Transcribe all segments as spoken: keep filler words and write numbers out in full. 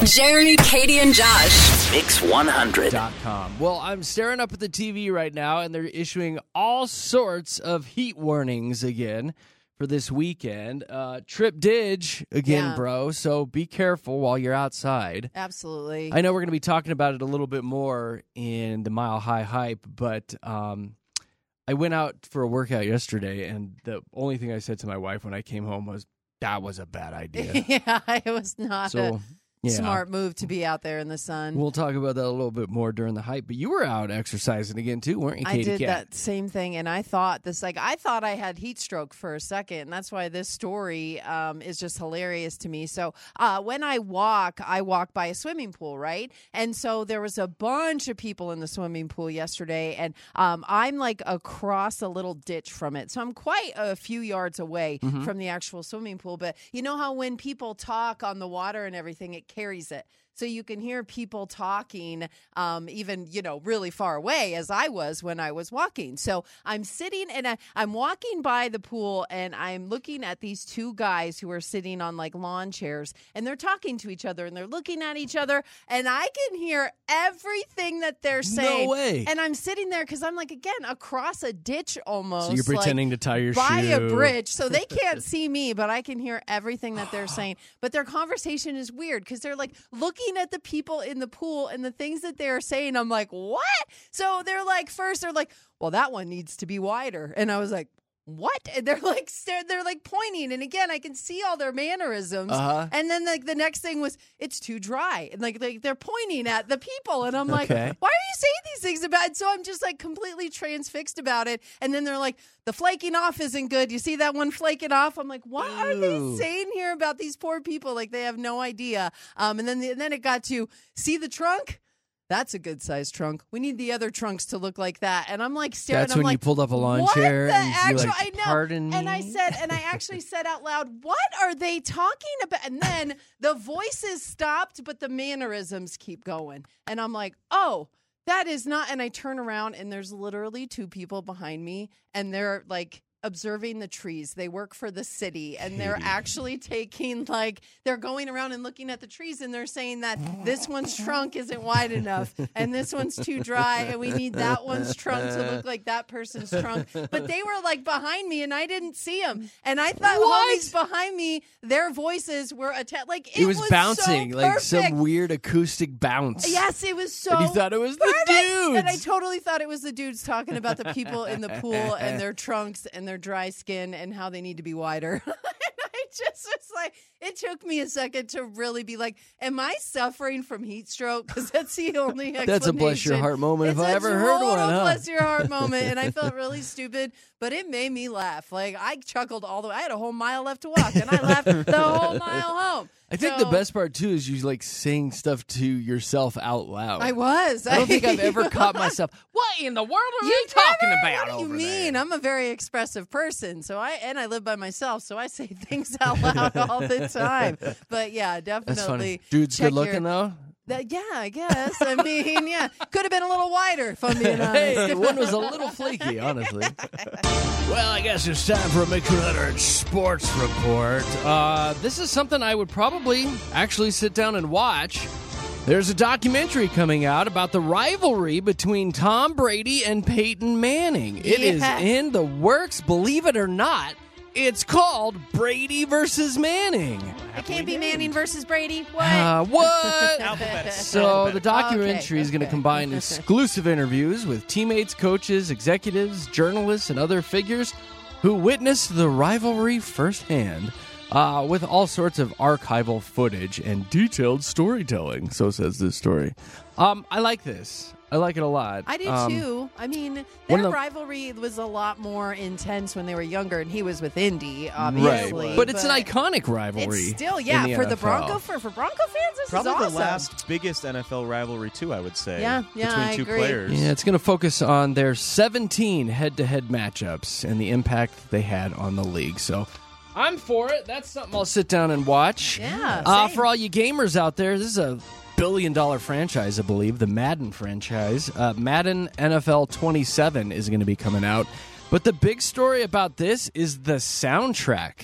Jeremy, Katie, and Josh. Mix one hundred dot com. Well, I'm staring up at the T V right now, and they're issuing all sorts of heat warnings again for this weekend. Uh, trip dig again, Yeah. bro, so be careful while you're outside. Absolutely. I know we're going to be talking about it a little bit more in the Mile High Hype, but um, I went out for a workout yesterday, and the only thing I said to my wife when I came home was, that was a bad idea. yeah, it was not So, a yeah. smart move to be out there in the sun. We'll talk about that a little bit more during the hype, but you were out exercising again too, weren't you, I Katie did Cat? that same thing, and I thought this like I thought I had heat stroke for a second, and that's why this story um, is just hilarious to me. So uh, when I walk, I walk by a swimming pool, right? And so there was a bunch of people in the swimming pool yesterday, and um, I'm like across a little ditch from it, so I'm quite a few yards away Mm-hmm. from the actual swimming pool. But you know how when people talk on the water and everything, it carries it. So you can hear people talking um, even, you know, really far away as I was when I was walking. So I'm sitting and I, I'm walking by the pool and I'm looking at these two guys who are sitting on like lawn chairs and they're talking to each other and they're looking at each other and I can hear everything that they're saying. No way. And I'm sitting there because I'm like, again, across a ditch almost. So you're pretending like, to tie your by shoe. a bridge. So they can't see me, but I can hear everything that they're saying. But their conversation is weird because they're like looking at the people in the pool and the things that they're saying. I'm like, what? So they're like, first they're like, well, that one needs to be wider. And I was like, what? And they're like, they're, they're like pointing. And again, I can see all their mannerisms. Uh-huh. And then like the next thing was, it's too dry. And like they, they're pointing at the people. And I'm like, Okay. why are you saying these things about it? So I'm just like completely transfixed about it. And then they're like, the flaking off isn't good. You see that one flaking off? I'm like, what are they Ooh. saying here about these poor people? Like they have no idea. Um, and then the, and then it got to see the trunk. That's a good sized trunk. We need the other trunks to look like that. And I'm like staring. That's I'm when like, you pulled up a lawn what chair the and you're actual, like, I know. pardon me? And I said, and I actually said out loud, what are they talking about? And then the voices stopped, but the mannerisms keep going. And I'm like, oh, that is not. And I turn around and there's literally two people behind me and they're like observing the trees. They work for the city and they're actually taking like they're going around and looking at the trees and they're saying that this one's trunk isn't wide enough and this one's too dry and we need that one's trunk to look like that person's trunk. But they were like behind me and I didn't see them. And I thought What? homies behind me, their voices were atta- like it, It was, bouncing, so like some perfect. weird acoustic bounce. Yes, it was so. And you thought it was the perfect. dudes. And I totally thought it was the dudes talking about the people in the pool and their trunks and their dry skin and how they need to be wider. And I just was like, it took me a second to really be like, am I suffering from heat stroke? Because that's the only explanation. That's a bless your heart moment if It's I a ever heard one, total huh? bless your heart moment. And I felt really stupid, but it made me laugh. Like I chuckled all the way. I had a whole mile left to walk and I laughed the whole mile home. I think So- the best part, too, is you like saying stuff to yourself out loud. I was. I don't think I've ever caught myself. What in the world are you talking never? about What do you over mean? there? I'm a very expressive person, so I and I live by myself, so I say things out loud all the time. But yeah, definitely. That's funny. Dude's check good looking, your- though? That, yeah, I guess. I mean, yeah, could have been a little wider, if I'm being honest. Hey, one was a little flaky, honestly. Well, I guess it's time for a Mix one hundred Sports Report. Uh, this is something I would probably actually sit down and watch. There's a documentary coming out about the rivalry between Tom Brady and Peyton Manning. It is Yeah. in the works, believe it or not. It's called Brady versus Manning. It can't be Manning versus Brady. What? Uh, what? Alphabet. So Alphabet. the documentary Okay, is going to okay. combine exclusive interviews with teammates, coaches, executives, journalists, and other figures who witnessed the rivalry firsthand, uh, with all sorts of archival footage and detailed storytelling. So says this story. Um, I like this. I like it a lot. I do Um, too. I mean, one their of the- rivalry was a lot more intense when they were younger, and he was with Indy, obviously. Right, but it's an iconic rivalry. It's still, in yeah, the for the N F L. Bronco for for Bronco fans. This Probably is awesome. the last biggest N F L rivalry, too, I would say. Yeah, yeah, Between I two agree. players. Yeah, it's going to focus on their seventeen head-to-head matchups and the impact they had on the league. So I'm for it. That's something I'll sit down and watch. Yeah, Uh, same. for all you gamers out there, this is a billion-dollar franchise, I believe, the Madden franchise. Uh, Madden N F L twenty-seven is going to be coming out. But the big story about this is the soundtrack.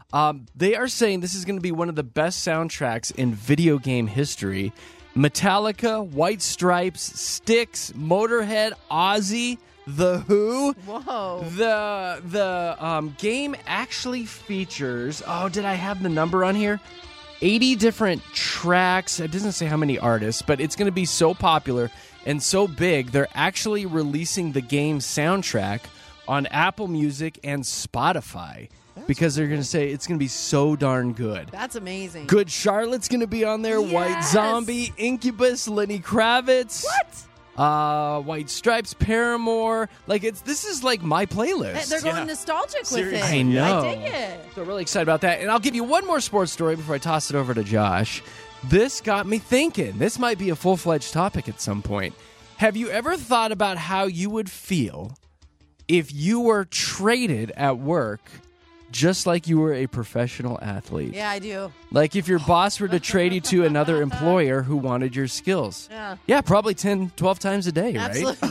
Um, they are saying this is going to be one of the best soundtracks in video game history. Metallica, White Stripes, Styx, Motorhead, Ozzy, The Who. Whoa. The the um, game actually features, oh, did I have the number on here? eighty different tracks. It doesn't say how many artists, but it's going to be so popular and so big, they're actually releasing the game soundtrack on Apple Music and Spotify. Because they're going to say it's going to be so darn good. That's amazing. Good Charlotte's going to be on there. Yes. White Zombie, Incubus, Lenny Kravitz. What? Uh, White Stripes, Paramore. Like, it's this is like my playlist. They're going Yeah. nostalgic with Seriously. it. I know. I dig it. So really excited about that. And I'll give you one more sports story before I toss it over to Josh. This got me thinking. This might be a full-fledged topic at some point. Have you ever thought about how you would feel if you were traded at work just like you were a professional athlete? Yeah, I do. Like if your boss were to trade you to another employer who wanted your skills. Yeah. Yeah, probably ten, twelve times a day, right? Absolutely.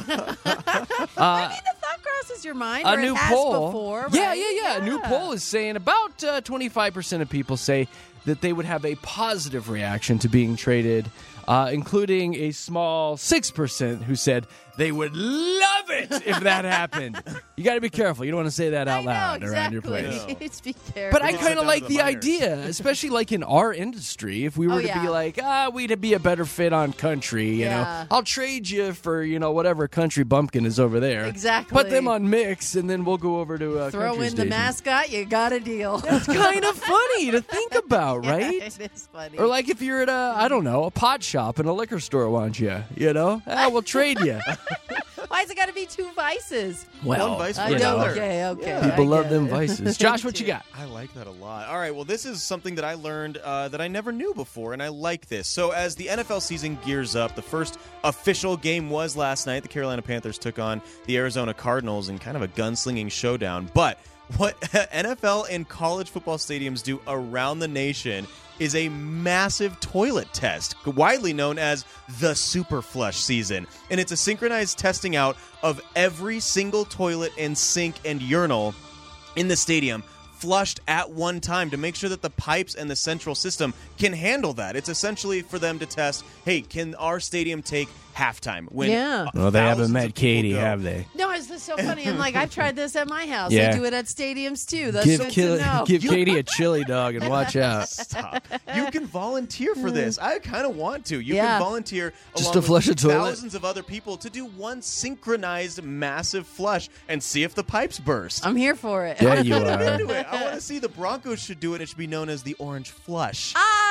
I mean, the thought crosses your mind. A or new it has poll. Before, Yeah, right? yeah, yeah, A new poll is saying about uh, twenty-five percent of people say that they would have a positive reaction to being traded, uh, including a small six percent who said they would love it if that happened. You got to be careful. You don't want to say that out I know, loud exactly. around your place. Just be careful. But I Sit kind of down like to the, the minors. idea, especially like in our industry. If we were Oh, to be yeah. like, ah, we'd be a better fit on country, you Yeah. know, I'll trade you for, you know, whatever country bumpkin is over there. Exactly. Put them on mix, and then we'll go over to uh, Throw country in the station. mascot, you got a deal. It's kind of funny to think about, right? Yeah, it is funny. Or like if you're at a, I don't know, a pot shop and a liquor store wants you, you know, ah, we'll trade you. Why's it got to be two vices? Well, One vice I for you know. know, another. Okay, okay. Yeah. I people love get them it. vices. Josh, what you got? I like that a lot. All right, well, this is something that I learned uh, that I never knew before, and I like this. So as the N F L season gears up, the first official game was last night. The Carolina Panthers took on the Arizona Cardinals in kind of a gunslinging showdown. But what N F L and college football stadiums do around the nation is a massive toilet test, widely known as the Super Flush season. And it's a synchronized testing out of every single toilet and sink and urinal in the stadium, flushed at one time to make sure that the pipes and the central system can handle that. It's essentially for them to test, hey, can our stadium take halftime? When Yeah. Well, they haven't thousands of met people Katie, go. have they? No, it's just so funny. I'm like, I've tried this at my house. Yeah. They do it at stadiums too. That's Give, good Kil- to know. give Katie a chili dog and watch out. Stop. You can volunteer for this. I kind of want to. You Yeah. can volunteer Just along to with flush a toilet? thousands of other people to do one synchronized massive flush and see if the pipes burst. I'm here for it. Yeah, you I'm are. into it. I want to see the Broncos should do it. It should be known as the Orange Flush.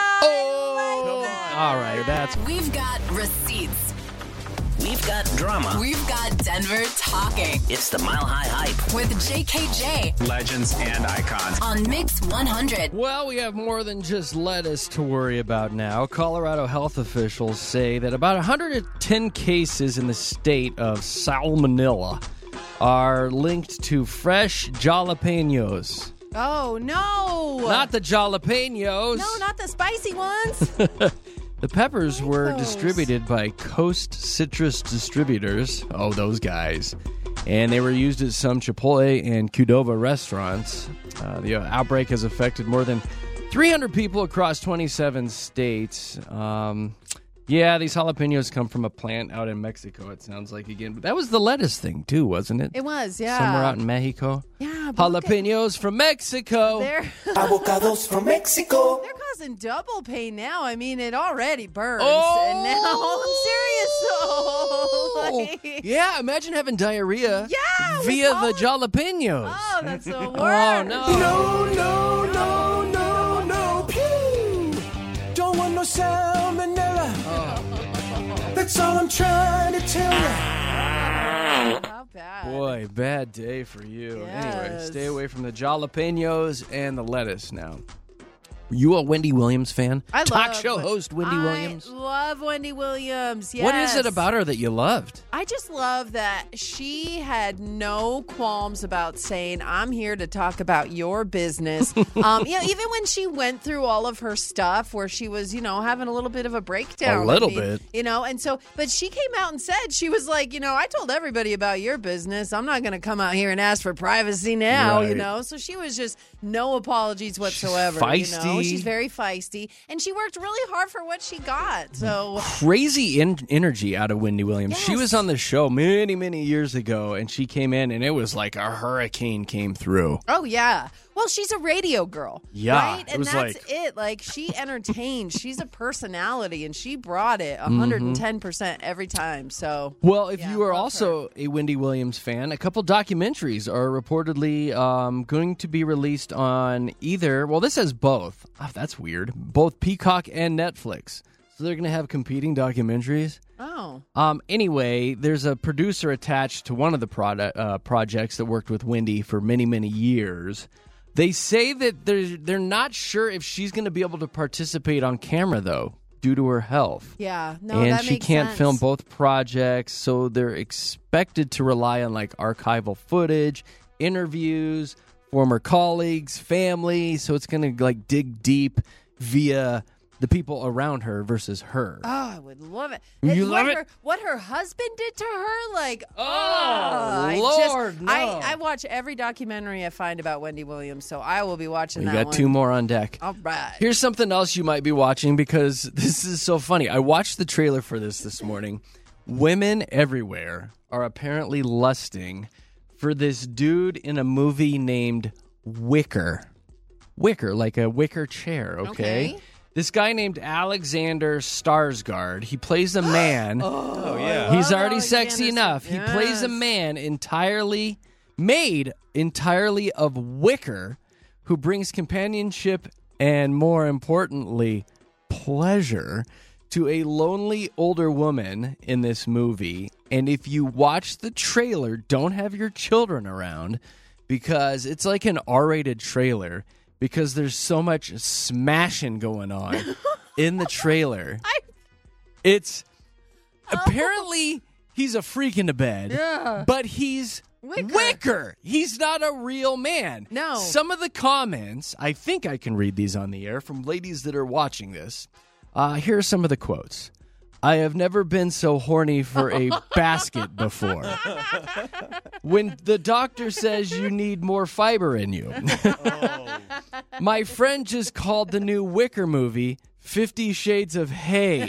Oh, all right, that's We've got receipts. We've got drama. We've got Denver talking It's the Mile High Hype. with J K J Legends and icons. on Mix one hundred. Well, we have more than just lettuce to worry about now. Colorado health officials say that about one hundred ten cases in the state of salmonella are linked to fresh jalapenos. Oh no! Not the jalapenos. no, not the spicy ones. The peppers were those. distributed by Coast Citrus Distributors. Oh, those guys. And they were used at some Chipotle and Qdoba restaurants. Uh, the outbreak has affected more than three hundred people across twenty-seven states. Um, yeah, these jalapenos come from a plant out in Mexico, it sounds like again. But that was the lettuce thing, too, wasn't it? It was, yeah. Somewhere out in Mexico. Yeah, but look at- Jalapenos from Mexico. They're Avocados from Mexico. they're causing double pain now. I mean, it already burns, Oh! and now I'm serious. So, like, Yeah, imagine having diarrhea Yeah, with via all the jalapenos. oh, that's the worst. Oh, no. No, no, no, no, no. Pew. Don't want no salmonella. That's all I'm trying to tell you. How bad? Boy, bad day for you. Anyway, Yes. stay away from the jalapenos and the lettuce now. You a Wendy Williams fan? I Talk love, show host Wendy I Williams. love Wendy Williams. Yes. What is it about her that you loved? I just love that she had no qualms about saying, I'm here to talk about your business. um, you know, even when she went through all of her stuff where she was, you know, having a little bit of a breakdown. A little I mean, bit. You know, and so, but she came out and said, she was like, you know, I told everybody about your business. I'm not going to come out here and ask for privacy now, Right. you know. So she was just no apologies whatsoever. She's You know? feisty. She's very feisty. And she worked really hard for what she got. So Crazy in- energy out of Wendy Williams. She Yes. was on the show many, many years ago, and she came in, and it was like a hurricane came through. Oh, yeah. Well, she's a radio girl. Yeah, Right? it And was that's like- it. Like, she entertained. She's a personality, and she brought it Mm-hmm. one hundred ten percent every time. So, Well, if Yeah, you are love also a Wendy Williams fan, a couple documentaries are reportedly um, going to be released on either, well, this says both. Oh, that's weird. Both Peacock and Netflix. So they're going to have competing documentaries. oh. Um, anyway, there's a producer attached to one of the product, uh, projects that worked with Wendy for many, many years. They say that they're, they're not sure if she's going to be able to participate on camera, though, due to her health. Yeah. No, and that she makes can't sense. film both projects, so they're expected to rely on like archival footage, interviews, former colleagues, family. So it's going to like dig deep via the people around her versus her. Oh, I would love it. You And love what it? Her, what her husband did to her, like, Oh, I Lord, just, no. I, I watch every documentary I find about Wendy Williams, so I will be watching We that got one. two more on deck. All right. Here's something else you might be watching because this is so funny. I watched the trailer for this this morning. Women everywhere are apparently lusting for this dude in a movie named Wicker. Wicker, like a wicker chair, okay? Okay. This guy named Alexander Skarsgård, he plays a man. Oh, yeah. He's love already sexy Alexander enough. He plays a Yes. man entirely made entirely of wicker who brings companionship and, more importantly, pleasure to a lonely older woman in this movie. And if you watch the trailer, don't have your children around because it's like an R-rated trailer because there's so much smashing going on in the trailer. I- It's apparently he's a freak in the bed, Yeah. but he's Wicker. wicker. He's not a real man. No. Some of the comments, I think I can read these on the air from ladies that are watching this. Uh, here are some of the quotes. I have never been so horny for a basket before. When the doctor says you need more fiber in you. My friend just called the new Wicker movie Fifty Shades of Hay.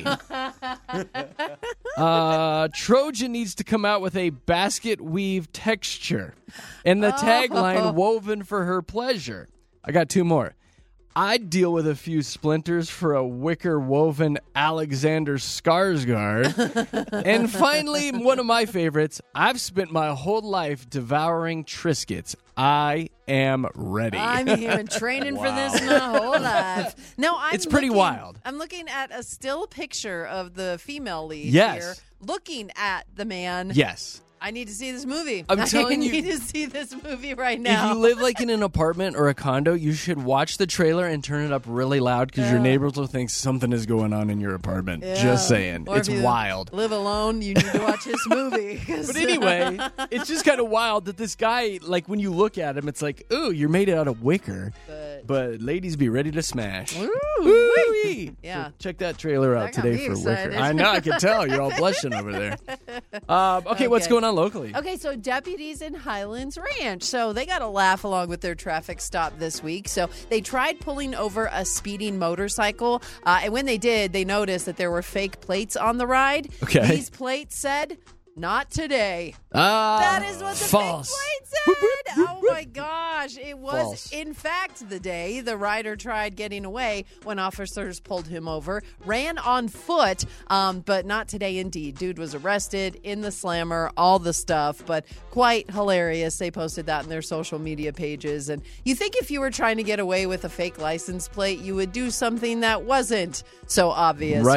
Uh, Trojan needs to come out with a basket weave texture. And the tagline, woven for her pleasure. I got two more. I'd deal with a few splinters for a wicker woven Alexander Skarsgård. And finally, one of my favorites, I've spent my whole life devouring Triscuits. I am ready. I'm hearing training for this my whole life. No, I'm It's pretty looking- wild. I'm looking at a still picture of the female lead Yes. here, looking at the man. Yes. I need to see this movie. I'm telling I you- need to see this movie right now. If you live like in an apartment or a condo, you should watch the trailer and turn it up really loud because your neighbors will think something is going on in your apartment. Yeah. Just saying. Or It's if you wild. Live alone, you need to watch this movie. 'cause- But anyway, it's just kind of wild that this guy, like when you look at him, it's like, ooh, you're made out of wicker. But- But ladies be ready to smash. Ooh, Woo-wee. Yeah. So check that trailer out That got today me for excited. Wicker. I know, I can tell. You're all blushing over there. Um, okay, what's Okay. going on locally? Okay, so deputies in Highlands Ranch. So they got a laugh along with their traffic stop this week. So they tried pulling over a speeding motorcycle. Uh, and when they did, they noticed that there were fake plates on the ride. Okay. These plates said, not today. Ah, That is what the false. fake plate said. Oh my gosh. It was, False. in fact, the day the rider tried getting away when officers pulled him over, ran on foot, um, but not today indeed. Dude was arrested in the slammer, all the stuff, but quite hilarious. They posted that in their social media pages. And you think if you were trying to get away with a fake license plate, you would do something that wasn't so obvious. Right. But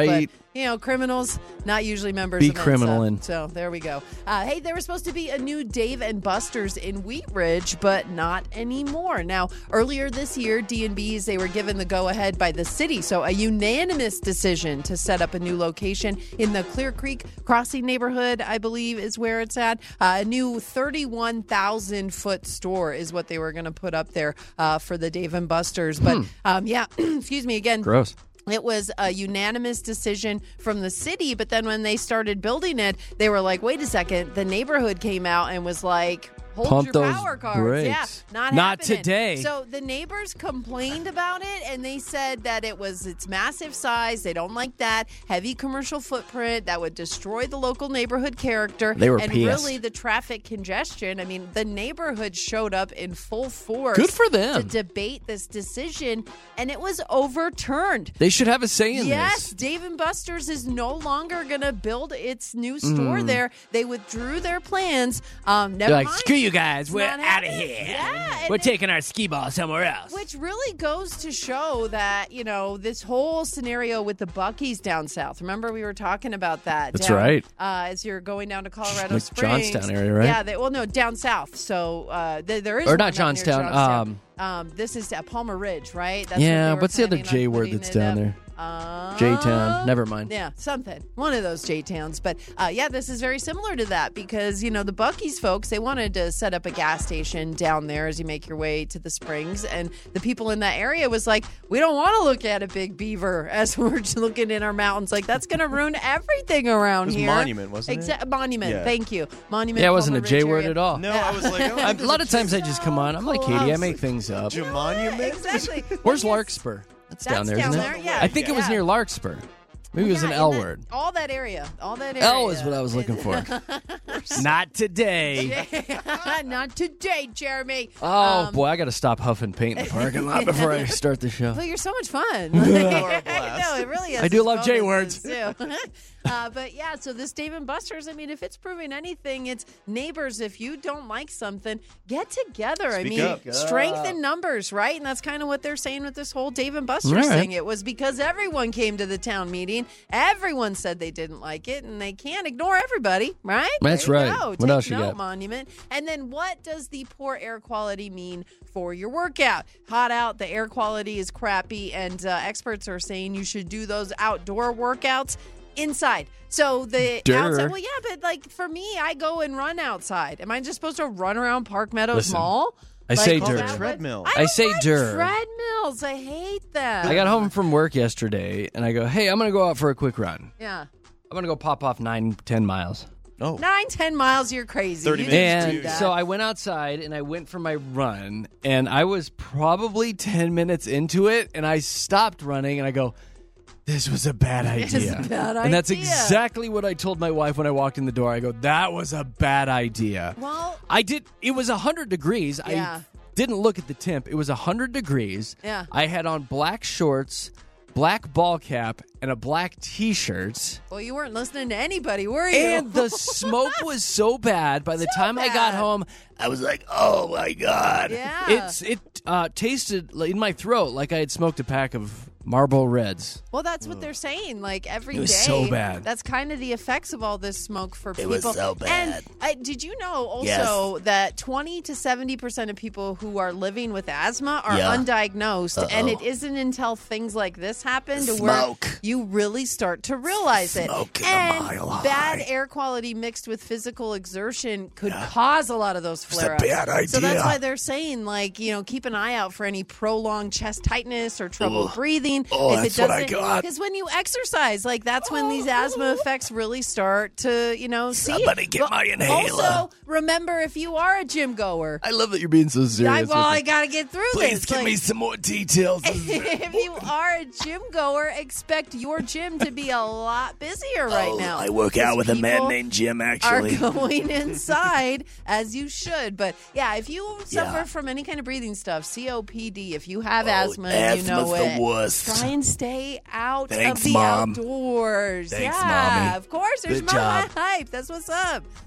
you know, criminals, not usually members Be of Mensa. criminaling. So there we go. Uh, hey, there was supposed to be a new Dave and Buster's in Wheat Ridge, but not anymore. Now, earlier this year, D and B's, they were given the go-ahead by the city. So a unanimous decision to set up a new location in the Clear Creek Crossing neighborhood, I believe, is where it's at. Uh, a new thirty-one thousand foot store is what they were going to put up there uh, for the Dave and Buster's. But, um, yeah, excuse me again. Gross. It was a unanimous decision from the city, but then when they started building it, they were like, wait a second. The neighborhood came out and was like, hold Pump your those power cards. brakes. Yeah, not Not happening. today. So the neighbors complained about it, and they said that it was its massive size. They don't like that. Heavy commercial footprint that would destroy the local neighborhood character. They were And pissed. really the traffic congestion. I mean, the neighborhood showed up in full force. Good for them. To debate this decision, and it was overturned. They should have a say in Yes, this. Dave and Buster's is no longer going to build its new store there. They withdrew their plans. Um, never They're like, mind. screw you guys. It's We're not out of happening. here. Yeah, and We're it- taking our skee ball somewhere else. Which really goes to show that, you know, this whole scenario with the Buc-ee's down south. Remember, we were talking about that. That's down, right. Uh, as you're going down to Colorado Like Springs. Johnstown area, right? Yeah, they, well, no, down south. So uh, th- there is Or one not up near Johnstown, Johnstown. Um, this is at Palmer Ridge, right? That's Yeah, what they were what's the other planning on J word putting that's it down up. there? Uh, J-Town. Never mind. Yeah, something. One of those J-Towns. But uh, yeah, this is very similar to that because, you know, the Buc-ee's folks, they wanted to set up a gas station down there as you make your way to the Springs. And the people in that area was like, we don't want to look at a big beaver as we're looking in our mountains. Like, that's going to ruin everything around It was here. Monument, wasn't it? Exa- Monument. Yeah. Thank you. Monument. Yeah, it wasn't a Palmer J Ridge word area. at all. No, I was like, oh, A lot of times I just come on. I'm like Katie. I make things up. J- monument? Exactly. Where's Yes. Larkspur? That's, down That's there, isn't down it? there, yeah. I think it was Yeah. near Larkspur. Maybe it was Yeah, an in L that- word. All that area. All that area. L is what I was looking for. Not today. Not today, Jeremy. Oh, Um, boy, I got to stop huffing paint in the parking lot before I start the show. Well, you're so much fun. are a I blast. know, it really is. I do its love J bonuses, words. too. uh, but yeah, so this Dave and Buster's, I mean, if it's proving anything, it's neighbors. If you don't like something, get together. I Speak mean, up. strength in numbers, right? And that's kind of what they're saying with this whole Dave and Buster's All right. thing. It was because everyone came to the town meeting. Everyone said they didn't like it, and they can't ignore everybody, right? That's There you right. go. What Take else you note, got? Monument. And then what does the poor air quality mean for your workout? Hot out, the air quality is crappy, and uh, experts are saying you should do those outdoor workouts inside. So the Durr. outside, well, yeah, but like for me, I go and run outside. Am I just supposed to run around Park Meadows Listen, Mall? I say is durr. that what- Treadmill. I, I don't say like durr. treadmills. I hate them. I got home from work yesterday, and I go, hey, I'm going to go out for a quick run. Yeah. I'm going to go pop off nine, ten miles. Oh. Nine, ten miles, you're crazy. thirty You minutes, just do And that. so I went outside and I went for my run, and I was probably ten minutes into it, and I stopped running, and I go, this was a bad This is idea. a bad And that's idea. exactly what I told my wife when I walked in the door. I go, that was a bad idea. Well, I did, it was one hundred degrees. Yeah. I didn't look at the temp. It was one hundred degrees. Yeah. I had on black shorts, black ball cap, and a black t-shirt. well, you weren't listening to anybody, were you? And the smoke was so bad. By the So time I got bad. home, I was like, "Oh my god!" Yeah. It's it uh, tasted like- in my throat like I had smoked a pack of Marlboro Reds. Well, that's what they're saying. Like every day, It was so bad. That's kind of the effects of all this smoke for people. was so bad. And I, did you know also that twenty to seventy percent of people who are living with asthma are Yeah. undiagnosed, and it isn't until things like this happen to where Smoke. you really start to realize Smoke it. in a And mile bad high. air quality mixed with physical exertion could cause a lot of those flare-ups. bad So that's idea. why they're saying, like, you know, keep an eye out for any prolonged chest tightness or trouble breathing. Oh, if that's it what I doesn't, got. because when you exercise, like that's when these asthma effects really start to, you know, see. Somebody get But my inhaler. Also, remember if you are a gym goer, I love that you're being so I, serious. well, with I it. got to get through Please this. give Like, me some more details. if you are a gym goer, expect your gym to be a lot busier right now. Oh, I work out with a man People named Jim, Are actually. going inside as you should, but yeah, if you suffer Yeah. from any kind of breathing stuff, C O P D, if you have Oh, asthma, and you know asthma's the it, worst. try and stay out Thanks, of the Mom. outdoors. Thanks, yeah, Mommy. of course. There's Good my job. hype. That's what's up.